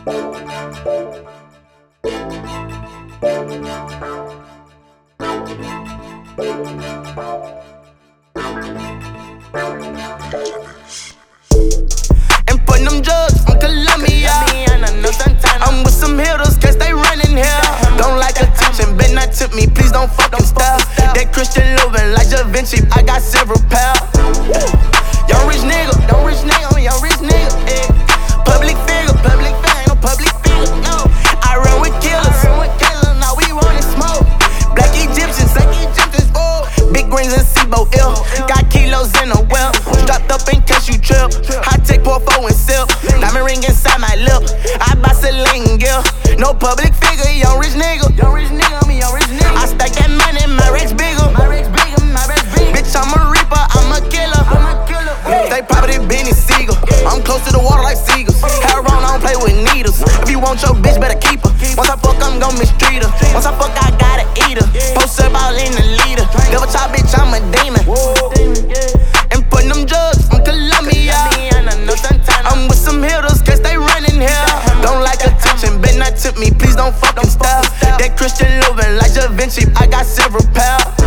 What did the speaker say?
Importing them drugs from Colombia. I'm with some hitters, cause they running here. Don't like attention, bet not tip me, please don't fucking style. That Christian Louboutin like Da Vinci, I got several pals. Young rich nigga, young rich nigga, eh. Public figure, no public figure, no. I run with killers, now we running smoke. Black Egyptians, oh. Big greens and SIBO ill. Got kilos in a well. Strapped up in case you trip. High tech portfolio and silk. Diamond ring inside my lip. I buy Celine Gill. No public figure, young rich nigga. I stack that money, my racks bigger. Bitch, I'm a reaper, I'm a killer. They property Benny Siegel. I'm close to the water like seagulls. Hair on, I don't play with needles. If you want your bitch, better keep her. Once I fuck, I'm gon' mistreat her. Once I fuck, I gotta eat her. Post up all in the leader. Double top, bitch, I'm a demon. Importing them drugs from Colombia. I'm with some hitters, cause they running here. Don't like attention, bet not tip me, please don't fucking style. That Christian Louboutin like Da Vinci, I got several pals.